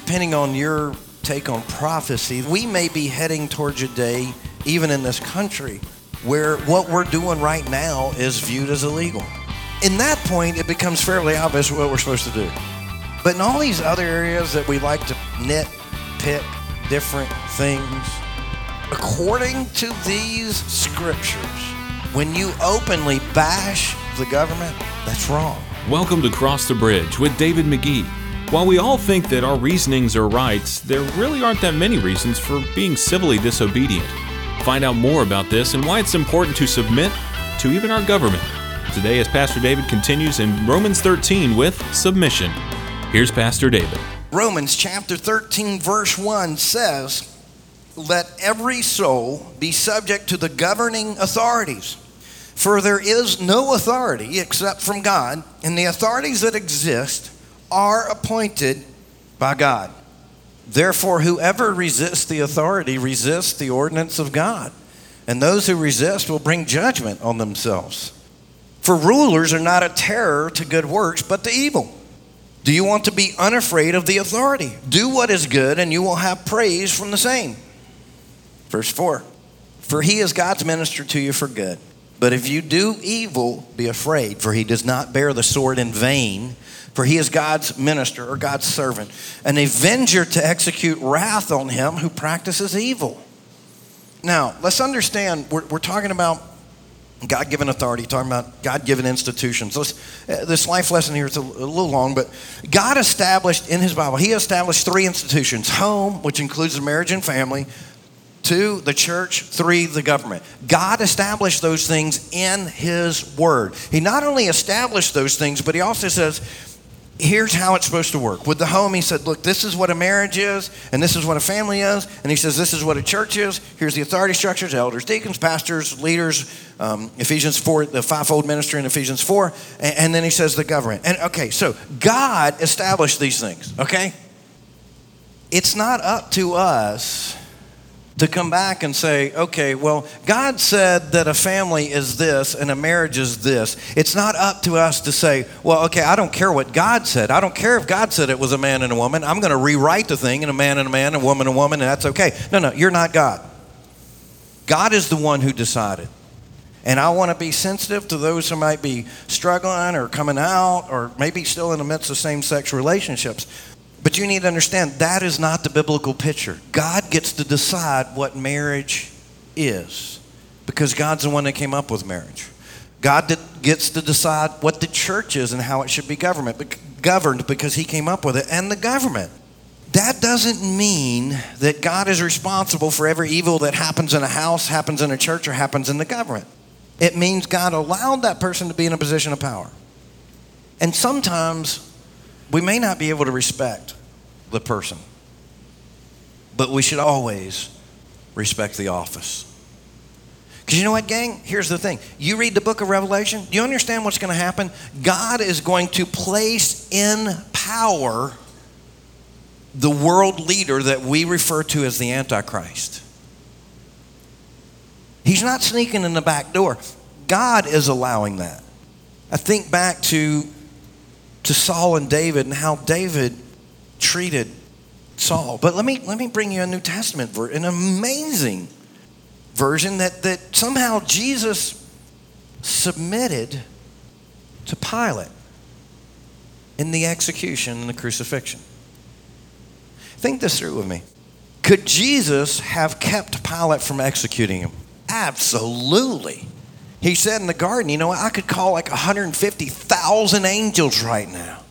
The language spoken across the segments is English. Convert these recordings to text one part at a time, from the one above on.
depending on your take on prophecy, we may be heading towards a day, even in this country, where what we're doing right now is viewed as illegal. In that point, it becomes fairly obvious what we're supposed to do. But in all these other areas that we like to nitpick different things, according to these scriptures, when you openly bash the government, that's wrong. Welcome to Cross the Bridge with David McGee. While we all think that our reasonings are right, there really aren't that many reasons for being civilly disobedient. Find out more about this and why it's important to submit to even our government. Today, as Pastor David continues in Romans 13 with submission. Here's Pastor David. Romans chapter 13 verse 1 says, "Let every soul be subject to the governing authorities. For there is no authority except from God, and the authorities that exist are appointed by God. Therefore, whoever resists the authority resists the ordinance of God, and those who resist will bring judgment on themselves. For rulers are not a terror to good works, but to evil. Do you want to be unafraid of the authority? Do what is good, and you will have praise from the same." Verse 4, "For he is God's minister to you for good. But if you do evil, be afraid, for he does not bear the sword in vain. For he is God's minister," or God's servant, "an avenger to execute wrath on him who practices evil." Now, let's understand, we're talking about God-given authority, talking about God-given institutions. This life lesson here is a little long, but God established in his Bible, he established 3 institutions: home, which includes the marriage and family; 2, the church; 3, the government. God established those things in his word. He not only established those things, but he also says, here's how it's supposed to work. With the home, he said, look, this is what a marriage is, and this is what a family is. And he says, this is what a church is. Here's the authority structures: elders, deacons, pastors, leaders, Ephesians 4, the fivefold ministry in Ephesians 4. And then he says the government. And okay, so God established these things, okay? It's not up to us to come back and say, okay, well, God said that a family is this and a marriage is this. It's not up to us to say, well, okay, I don't care what God said. I don't care if God said it was a man and a woman. I'm going to rewrite the thing in a man and a man, a woman and a woman, and that's okay. No, you're not God. God is the one who decided. And I want to be sensitive to those who might be struggling or coming out or maybe still in the midst of same-sex relationships. But you need to understand, that is not the biblical picture. God gets to decide what marriage is because God's the one that came up with marriage. God gets to decide what the church is and how it should be governed because he came up with it, and the government. That doesn't mean that God is responsible for every evil that happens in a house, happens in a church, or happens in the government. It means God allowed that person to be in a position of power. And sometimes we may not be able to respect the person, but we should always respect the office. Because you know what, gang? Here's the thing. You read the book of Revelation, do you understand what's going to happen? God is going to place in power the world leader that we refer to as the Antichrist. He's not sneaking in the back door. God is allowing that. I think back to Saul and David and how David treated Saul. But let me bring you a New Testament an amazing version that somehow Jesus submitted to Pilate in the execution and the crucifixion. Think this through with me. Could Jesus have kept Pilate from executing him? Absolutely. He said in the garden, you know, I could call like 150,000 angels right now.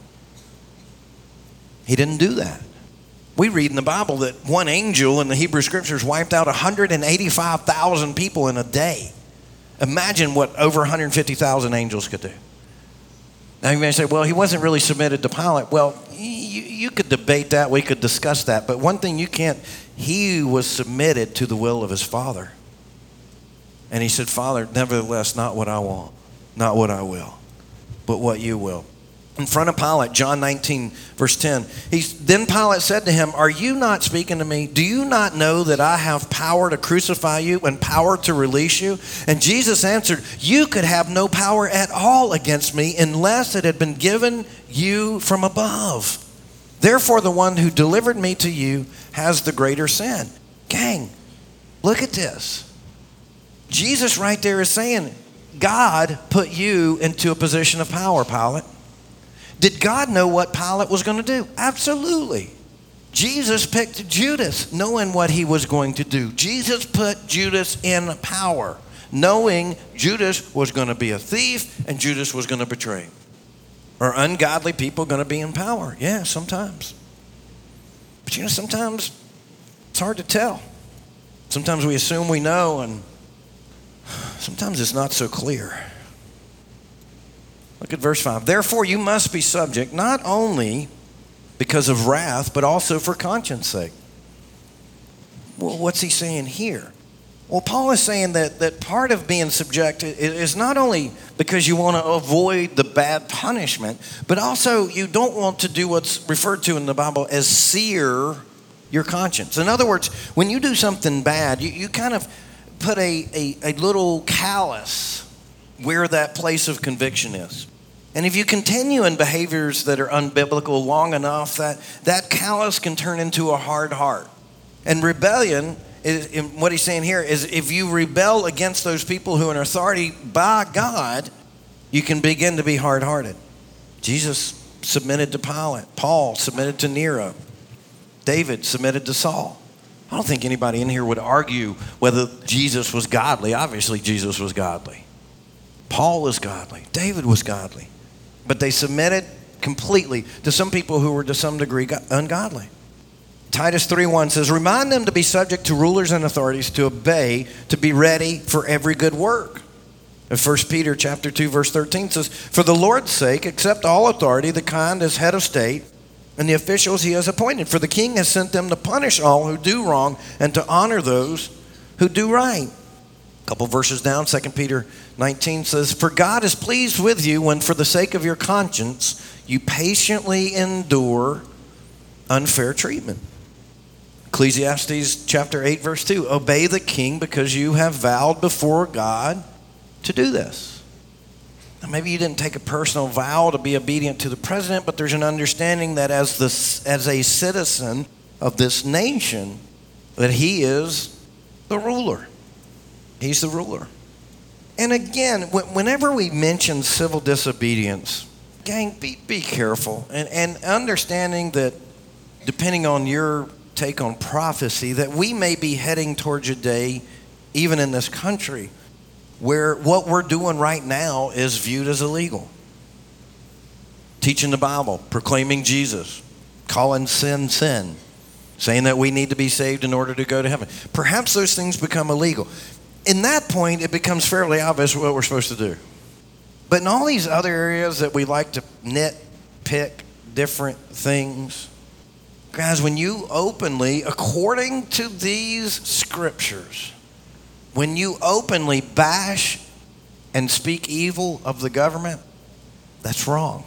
He didn't do that. We read in the Bible that one angel in the Hebrew Scriptures wiped out 185,000 people in a day. Imagine what over 150,000 angels could do. Now you may say, well, he wasn't really submitted to Pilate. Well, you could debate that. We could discuss that. But one thing you can't, he was submitted to the will of his Father. And he said, Father, nevertheless, not what I want, not what I will, but what you will. In front of Pilate, John 19, verse 10, then Pilate said to him, are you not speaking to me? Do you not know that I have power to crucify you and power to release you? And Jesus answered, you could have no power at all against me unless it had been given you from above. Therefore, the one who delivered me to you has the greater sin. Gang, look at this. Jesus right there is saying, God put you into a position of power, Pilate. Did God know what Pilate was going to do? Absolutely. Jesus picked Judas knowing what he was going to do. Jesus put Judas in power, knowing Judas was going to be a thief and Judas was going to betray him. Are ungodly people going to be in power? Yeah, sometimes. But sometimes it's hard to tell. Sometimes we assume we know, and sometimes it's not so clear. Look at verse 5. Therefore you must be subject, not only because of wrath, but also for conscience sake. Well, what's he saying here? Well, Paul is saying that part of being subject is not only because you want to avoid the bad punishment, but also you don't want to do what's referred to in the Bible as sear your conscience. In other words, when you do something bad, you kind of put a little callus where that place of conviction is. And if you continue in behaviors that are unbiblical long enough, that callus can turn into a hard heart. And rebellion, what he's saying here is if you rebel against those people who are in authority by God, you can begin to be hard-hearted. Jesus submitted to Pilate. Paul submitted to Nero. David submitted to Saul. I don't think anybody in here would argue whether Jesus was godly. Obviously, Jesus was godly. Paul was godly. David was godly. But they submitted completely to some people who were to some degree ungodly. Titus 3:1 says, remind them to be subject to rulers and authorities, to obey, to be ready for every good work. And 1 Peter chapter 2, verse 13 says, for the Lord's sake, accept all authority, the kind as head of state, and the officials he has appointed. For the king has sent them to punish all who do wrong and to honor those who do right. A couple verses down, 2 Peter 19 says, for God is pleased with you when for the sake of your conscience you patiently endure unfair treatment. Ecclesiastes chapter 8, verse 2, obey the king because you have vowed before God to do this. Now, maybe you didn't take a personal vow to be obedient to the president, but there's an understanding that as a citizen of this nation, that he is the ruler. He's the ruler. And again, whenever we mention civil disobedience, gang, be careful. And understanding that depending on your take on prophecy, that we may be heading towards a day, even in this country, where what we're doing right now is viewed as illegal. Teaching the Bible, proclaiming Jesus, calling sin, sin, saying that we need to be saved in order to go to heaven. Perhaps those things become illegal. In that point, it becomes fairly obvious what we're supposed to do. But in all these other areas that we like to nitpick different things, guys, when you openly, according to these scriptures, when you openly bash and speak evil of the government, that's wrong.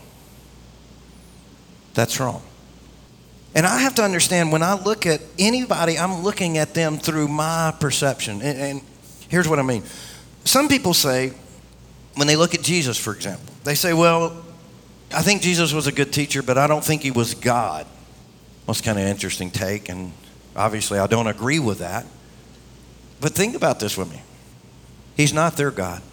That's wrong. And I have to understand, when I look at anybody, I'm looking at them through my perception. And here's what I mean. Some people say, when they look at Jesus, for example, they say, well, I think Jesus was a good teacher, but I don't think he was God. Well, it's kind of an interesting take, and obviously I don't agree with that. But think about this with me. He's not their God.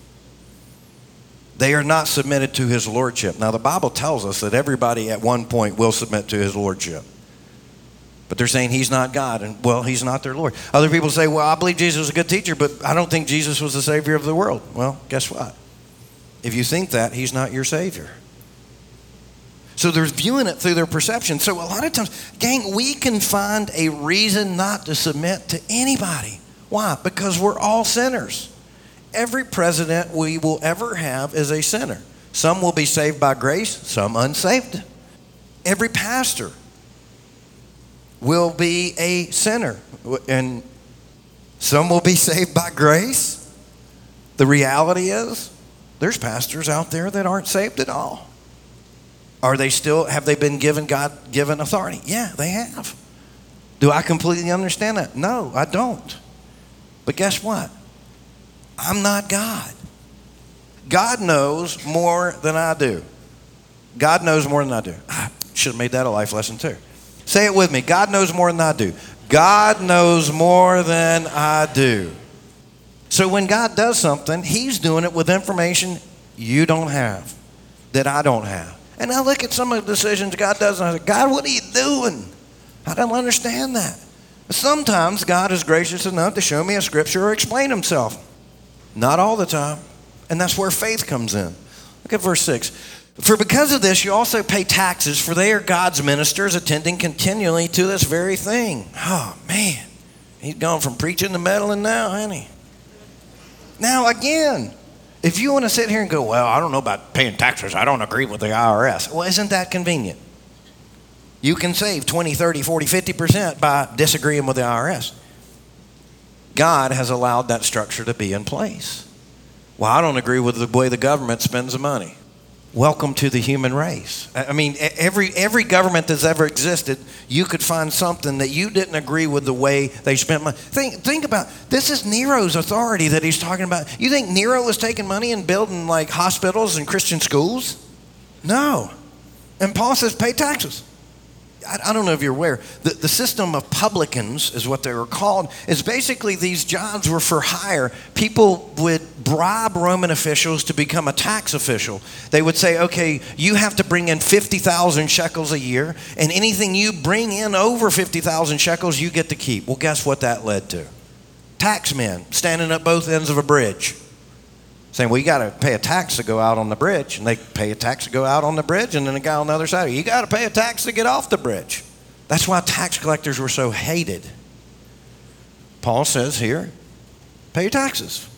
They are not submitted to his lordship. Now, the Bible tells us that everybody at one point will submit to his lordship. But they're saying he's not God, and well, he's not their Lord. Other people say, well, I believe Jesus was a good teacher, but I don't think Jesus was the Savior of the world. Well, guess what? If you think that, he's not your Savior. So they're viewing it through their perception. So a lot of times, gang, we can find a reason not to submit to anybody. Why? Because we're all sinners. Every president we will ever have is a sinner. Some will be saved by grace, some unsaved. Every pastor will be a sinner, and some will be saved by grace. The reality is, there's pastors out there that aren't saved at all. Have they been given God-given authority? Yeah, they have. Do I completely understand that? No, I don't. But guess what? I'm not God. God knows more than I do. God knows more than I do. Should have made that a life lesson too. Say it with me. God knows more than I do. God knows more than I do. So when God does something, he's doing it with information you don't have, that I don't have. And I look at some of the decisions God does, and I say, God, what are you doing? I don't understand that. Sometimes God is gracious enough to show me a scripture or explain himself. Not all the time. And that's where faith comes in. Look at verse 6. For because of this, you also pay taxes, for they are God's ministers, attending continually to this very thing. Oh, man. He's gone from preaching to meddling now, hasn't he? Now, again, if you want to sit here and go, well, I don't know about paying taxes. I don't agree with the IRS. Well, isn't that convenient? You can save 20, 30, 40, 50% by disagreeing with the IRS. God has allowed that structure to be in place. Well, I don't agree with the way the government spends the money. Welcome to the human race. I mean, every government that's ever existed, you could find something that you didn't agree with the way they spent money. Think about, this is Nero's authority that he's talking about. You think Nero was taking money and building like hospitals and Christian schools? No. And Paul says pay taxes. I don't know if you're aware, the system of publicans is what they were called, is basically these jobs were for hire. People would bribe Roman officials to become a tax official. They would say, okay, you have to bring in 50,000 shekels a year, and anything you bring in over 50,000 shekels, you get to keep. Well, guess what that led to? Taxmen standing at both ends of a bridge, saying, well, you got to pay a tax to go out on the bridge. And they pay a tax to go out on the bridge, and then the guy on the other side, you got to pay a tax to get off the bridge. That's why tax collectors were so hated. Paul says here, pay your taxes.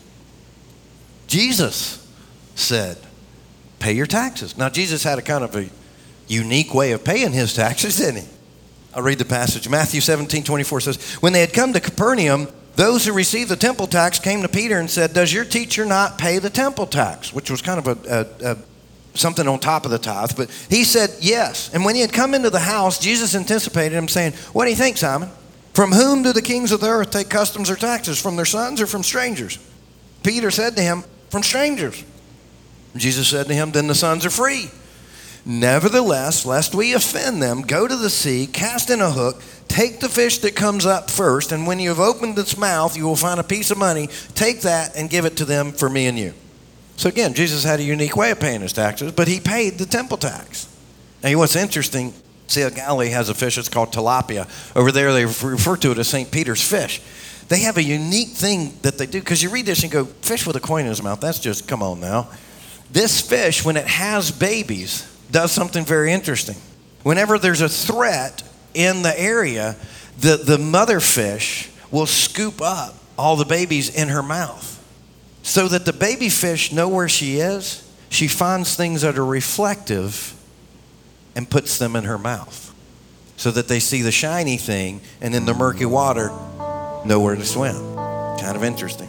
Jesus said, pay your taxes. Now, Jesus had a kind of a unique way of paying his taxes, didn't he? I'll read the passage. Matthew 17:24 says, when they had come to Capernaum, those who received the temple tax came to Peter and said, does your teacher not pay the temple tax? Which was kind of something on top of the tithe. But he said, yes. And when he had come into the house, Jesus anticipated him saying, what do you think, Simon? From whom do the kings of the earth take customs or taxes? From their sons or from strangers? Peter said to him, from strangers. Jesus said to him, then the sons are free. Nevertheless, lest we offend them, go to the sea, cast in a hook, take the fish that comes up first, and when you have opened its mouth, you will find a piece of money. Take that and give it to them for me and you. So again, Jesus had a unique way of paying his taxes, but he paid the temple tax. Now, what's interesting, Sea of Galilee has a fish that's called tilapia. Over there, they refer to it as St. Peter's fish. They have a unique thing that they do, because you read this and go, fish with a coin in his mouth, that's just, come on now. This fish, when it has babies, does something very interesting. Whenever there's a threat in the area, the mother fish will scoop up all the babies in her mouth so that the baby fish know where she is. She finds things that are reflective and puts them in her mouth so that they see the shiny thing, and in the murky water know where to swim. Kind of interesting.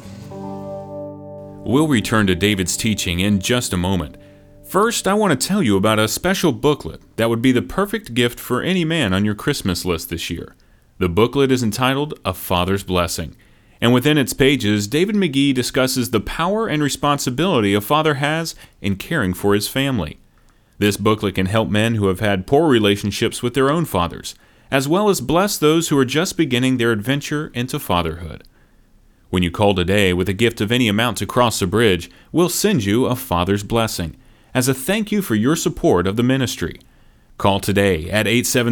We'll return to David's teaching in just a moment. First, I want to tell you about a special booklet that would be the perfect gift for any man on your Christmas list this year. The booklet is entitled A Father's Blessing, and within its pages, David McGee discusses the power and responsibility a father has in caring for his family. This booklet can help men who have had poor relationships with their own fathers, as well as bless those who are just beginning their adventure into fatherhood. When you call today with a gift of any amount to Cross the Bridge, we'll send you A Father's Blessing as a thank you for your support of the ministry. Call today at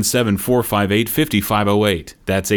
877-458-5508. That's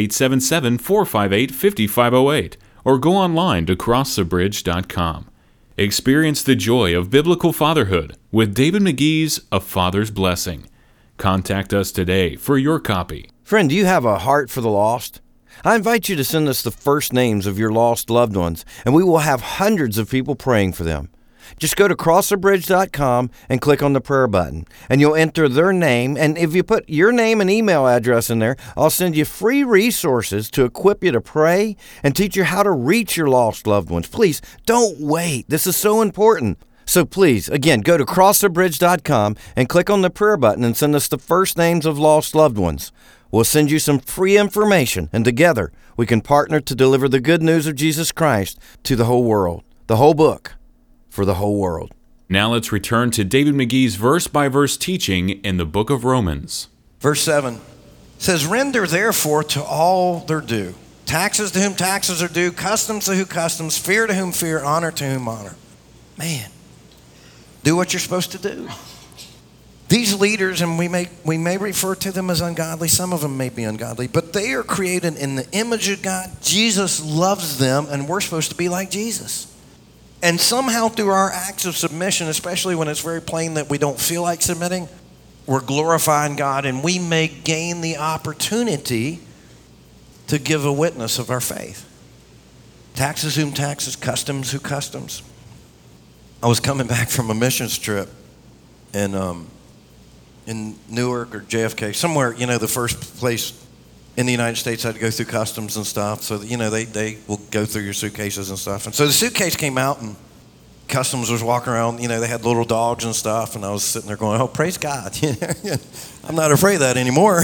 877-458-5508. Or go online to crossthebridge.com. Experience the joy of biblical fatherhood with David McGee's A Father's Blessing. Contact us today for your copy. Friend, do you have a heart for the lost? I invite you to send us the first names of your lost loved ones, and we will have hundreds of people praying for them. Just go to crossthebridge.com and click on the prayer button, and you'll enter their name. And if you put your name and email address in there, I'll send you free resources to equip you to pray and teach you how to reach your lost loved ones. Please, don't wait. This is so important. So please, again, go to crossthebridge.com and click on the prayer button and send us the first names of lost loved ones. We'll send you some free information, and together we can partner to deliver the good news of Jesus Christ to the whole world, the whole book, for the whole world. Now let's return to David McGee's verse-by-verse teaching in the book of Romans. Verse 7 says, render therefore to all their due. Taxes to whom taxes are due, customs to whom customs, fear to whom fear, honor to whom honor. Man, do what you're supposed to do. These leaders, and we may refer to them as ungodly, some of them may be ungodly, but they are created in the image of God. Jesus loves them, and we're supposed to be like Jesus. And somehow through our acts of submission, especially when it's very plain that we don't feel like submitting, we're glorifying God, and we may gain the opportunity to give a witness of our faith. Taxes whom taxes, customs who customs. I was coming back from a missions trip in Newark or JFK, somewhere, the first place in the United States I had to go through customs and stuff. So, they will go through your suitcases and stuff. And so the suitcase came out, and customs was walking around, they had little dogs and stuff, and I was sitting there going, oh, praise God. I'm not afraid of that anymore.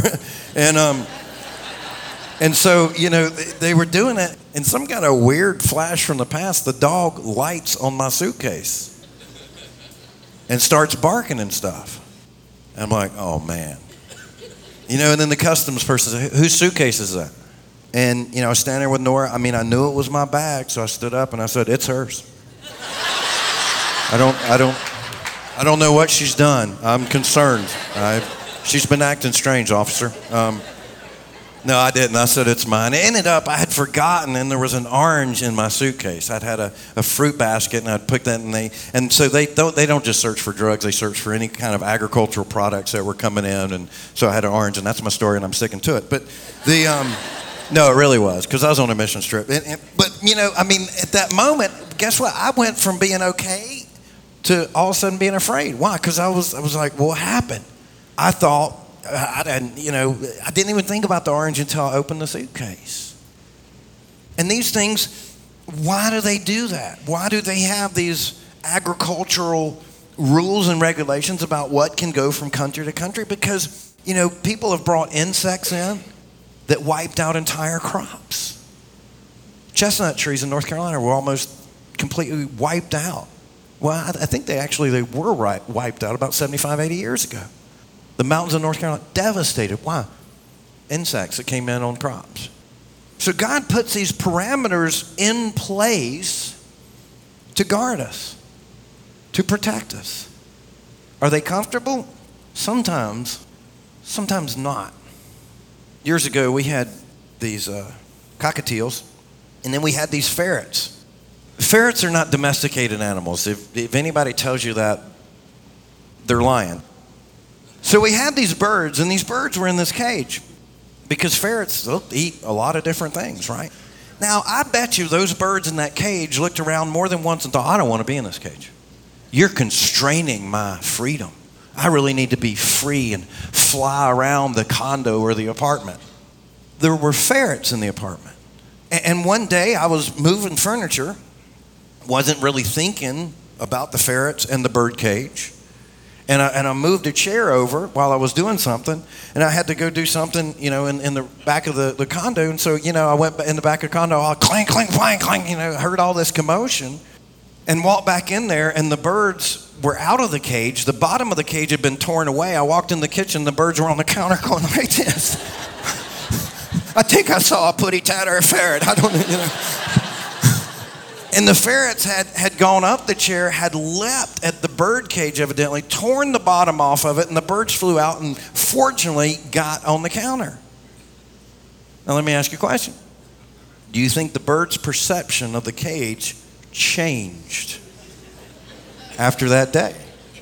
And so, they were doing it, and some kind of weird flash from the past, the dog lights on my suitcase and starts barking and stuff. And I'm like, oh, man. And then the customs person said, whose suitcase is that? And, I was standing there with Nora. I knew it was my bag, so I stood up and I said, it's hers. I don't know what she's done. I'm concerned. She's been acting strange, officer. No, I didn't. I said, it's mine. It ended up, I had forgotten, and there was an orange in my suitcase. I'd had a fruit basket, and I'd put that in. And so they don't just search for drugs. They search for any kind of agricultural products that were coming in. And so I had an orange, and that's my story, and I'm sticking to it. But no, it really was, because I was on a mission trip. But, at that moment, guess what? I went from being okay to all of a sudden being afraid. Why? Because I was like, well, what happened? I thought, I didn't even think about the orange until I opened the suitcase. And these things, why do they do that? Why do they have these agricultural rules and regulations about what can go from country to country? Because, people have brought insects in that wiped out entire crops. Chestnut trees in North Carolina were almost completely wiped out. Well, I think they were wiped out about 75, 80 years ago. The mountains of North Carolina, devastated. Why? Insects that came in on crops. So God puts these parameters in place to guard us, to protect us. Are they comfortable? Sometimes not. Years ago, we had these cockatiels, and then we had these ferrets. Ferrets are not domesticated animals. If anybody tells you that, they're lying. So we had these birds, and these birds were in this cage because ferrets eat a lot of different things, right? Now, I bet you those birds in that cage looked around more than once and thought, I don't want to be in this cage. You're constraining my freedom. I really need to be free and fly around the condo or the apartment. There were ferrets in the apartment. And one day I was moving furniture, wasn't really thinking about the ferrets and the bird cage. And I moved a chair over while I was doing something, and I had to go do something, in the back of the condo. And so, I went in the back of the condo, all clang, clang, clang, clang, heard all this commotion, and walked back in there, and the birds were out of the cage. The bottom of the cage had been torn away. I walked in the kitchen, the birds were on the counter going like this. I think I saw a putty tat or a ferret. I don't know, And the ferrets had gone up the chair, had leapt at the bird cage evidently, torn the bottom off of it, and the birds flew out and fortunately got on the counter. Now let me ask you a question. Do you think the bird's perception of the cage changed after that day?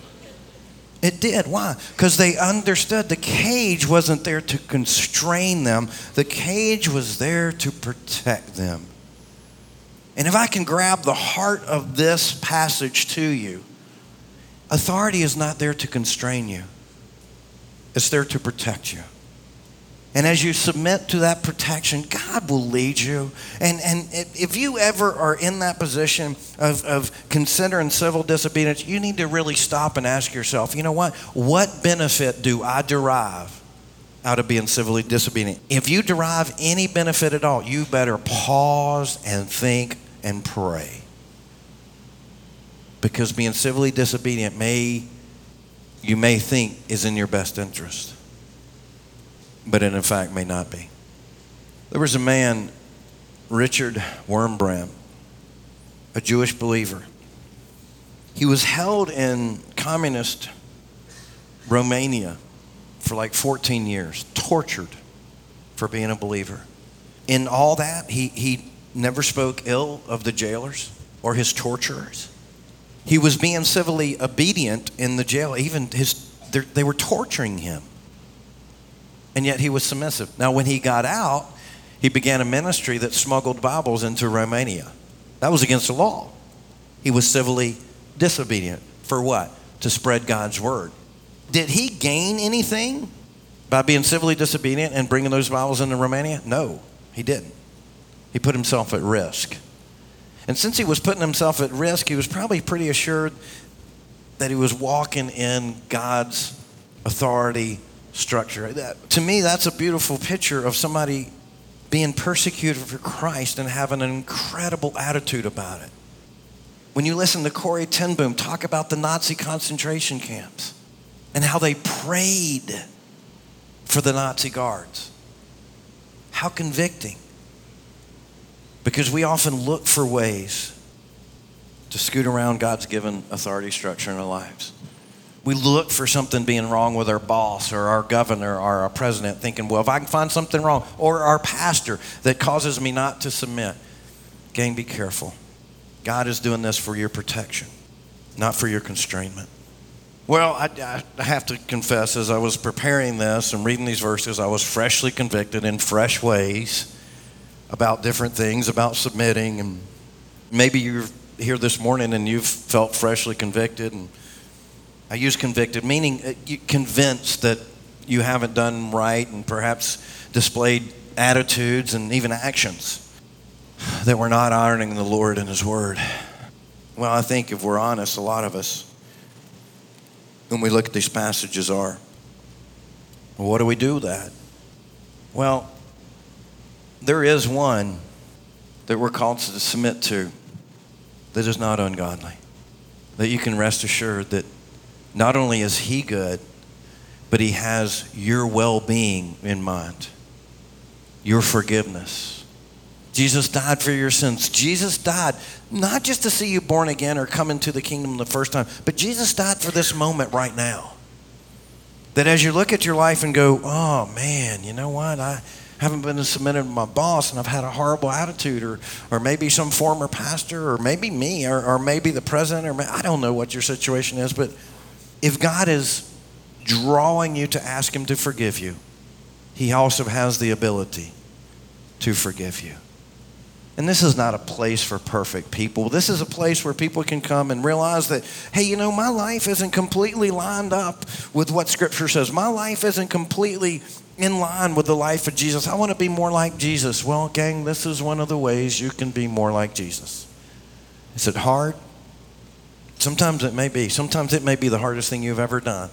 It did. Why? Because they understood the cage wasn't there to constrain them. The cage was there to protect them. And if I can grab the heart of this passage to you, authority is not there to constrain you. It's there to protect you. And as you submit to that protection, God will lead you. And if you ever are in that position of considering civil disobedience, you need to really stop and ask yourself, what benefit do I derive out of being civilly disobedient? If you derive any benefit at all, you better pause and think and pray. Because being civilly disobedient you may think is in your best interest. but it in fact may not be. There was a man, Richard Wurmbrand, a Jewish believer. He was held in communist Romania for like 14 years, tortured for being a believer. In all that, he never spoke ill of the jailers or his torturers. He was being civilly obedient in the jail. Even they were torturing him. And yet he was submissive. Now, when he got out, he began a ministry that smuggled Bibles into Romania. That was against the law. He was civilly disobedient. For what? To spread God's word. Did he gain anything by being civilly disobedient and bringing those Bibles into Romania? No, he didn't. He put himself at risk. And since he was putting himself at risk, he was probably pretty assured that he was walking in God's authority structure. To me, that's a beautiful picture of somebody being persecuted for Christ and having an incredible attitude about it. When you listen to Corrie ten Boom talk about the Nazi concentration camps and how they prayed for the Nazi guards, how convicting. Because we often look for ways to scoot around God's given authority structure in our lives. We look for something being wrong with our boss or our governor or our president, thinking, well, if I can find something wrong, or our pastor that causes me not to submit. Gang, be careful. God is doing this for your protection, not for your constrainment. Well, I have to confess, as I was preparing this and reading these verses, I was freshly convicted in fresh ways about different things, about submitting. And maybe you're here this morning and you've felt freshly convicted. And I use convicted, meaning convinced that you haven't done right and perhaps displayed attitudes and even actions that were not honoring the Lord and His Word. Well, I think if we're honest, a lot of us, when we look at these passages are, well, what do we do with that? Well, there is one that we're called to submit to that is not ungodly. That you can rest assured that not only is He good, but He has your well-being in mind, your forgiveness. Jesus died for your sins. Jesus died not just to see you born again or come into the kingdom the first time, but Jesus died for this moment right now. That as you look at your life and go, oh man, you know what? I haven't been submitted to my boss and I've had a horrible attitude, or maybe some former pastor, or maybe me, or maybe the president, or I don't know what your situation is, but if God is drawing you to ask Him to forgive you, He also has the ability to forgive you. And this is not a place for perfect people. This is a place where people can come and realize that, hey, you know, my life isn't completely lined up with what Scripture says. My life isn't completely in line with the life of Jesus. I want to be more like Jesus. Well, gang, this is one of the ways you can be more like Jesus. Is it hard? Sometimes it may be. Sometimes it may be the hardest thing you've ever done.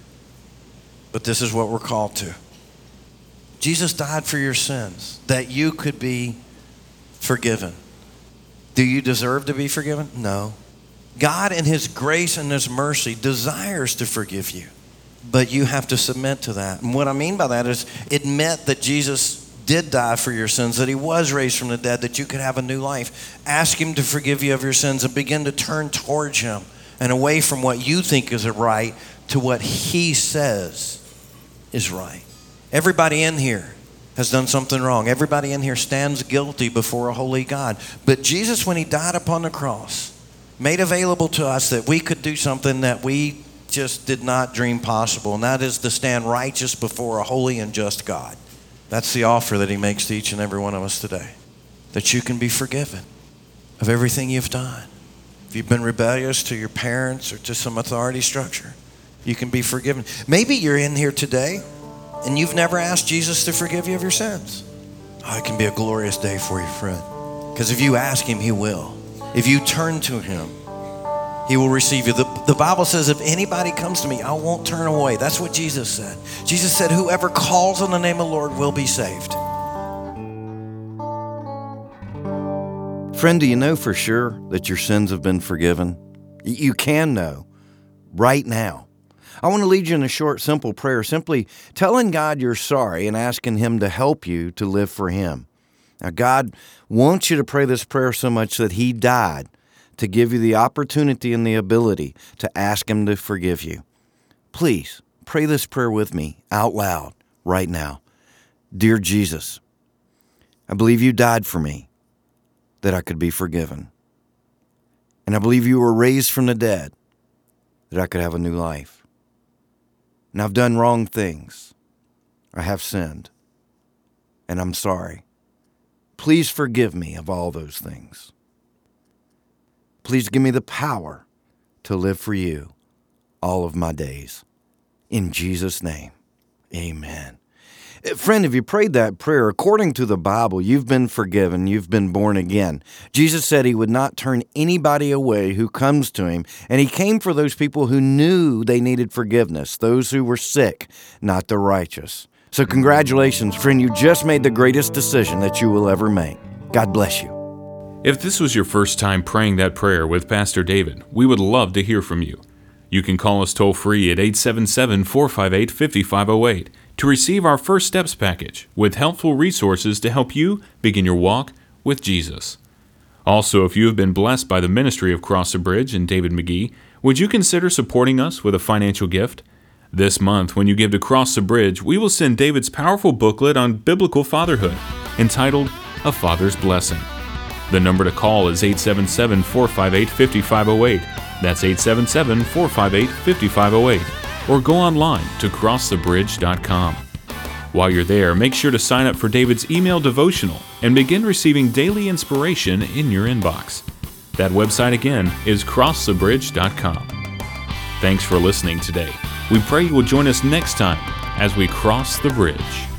But this is what we're called to. Jesus died for your sins, that you could be forgiven. Do you deserve to be forgiven? No. God in His grace and His mercy desires to forgive you, but you have to submit to that. And what I mean by that is admit that Jesus did die for your sins, that He was raised from the dead, that you could have a new life. Ask Him to forgive you of your sins and begin to turn towards Him and away from what you think is right to what He says is right. Everybody in here has done something wrong. Everybody in here stands guilty before a holy God. But Jesus, when He died upon the cross, made available to us that we could do something that we just did not dream possible, and that is to stand righteous before a holy and just God. That's the offer that He makes to each and every one of us today, that you can be forgiven of everything you've done. If you've been rebellious to your parents or to some authority structure, you can be forgiven. Maybe you're in here today and you've never asked Jesus to forgive you of your sins. Oh, it can be a glorious day for you, friend. Because if you ask Him, He will. If you turn to Him, He will receive you. The Bible says, if anybody comes to me, I won't turn away. That's what Jesus said. Jesus said, whoever calls on the name of the Lord will be saved. Friend, do you know for sure that your sins have been forgiven? You can know right now. I want to lead you in a short, simple prayer, simply telling God you're sorry and asking Him to help you to live for Him. Now, God wants you to pray this prayer so much that He died to give you the opportunity and the ability to ask Him to forgive you. Please pray this prayer with me out loud right now. Dear Jesus, I believe you died for me that I could be forgiven. And I believe you were raised from the dead that I could have a new life. And I've done wrong things. I have sinned. And I'm sorry. Please forgive me of all those things. Please give me the power to live for you all of my days. In Jesus' name, amen. Friend, if you prayed that prayer, according to the Bible, you've been forgiven, you've been born again. Jesus said He would not turn anybody away who comes to Him, and He came for those people who knew they needed forgiveness, those who were sick, not the righteous. So congratulations, friend, you just made the greatest decision that you will ever make. God bless you. If this was your first time praying that prayer with Pastor David, we would love to hear from you. You can call us toll-free at 877-458-5508 to receive our First Steps package with helpful resources to help you begin your walk with Jesus. Also, if you have been blessed by the ministry of Cross the Bridge and David McGee, would you consider supporting us with a financial gift? This month, when you give to Cross the Bridge, we will send David's powerful booklet on biblical fatherhood, entitled A Father's Blessing. The number to call is 877-458-5508. That's 877-458-5508. Or go online to crossthebridge.com. While you're there, make sure to sign up for David's email devotional and begin receiving daily inspiration in your inbox. That website again is crossthebridge.com. Thanks for listening today. We pray you will join us next time as we cross the bridge.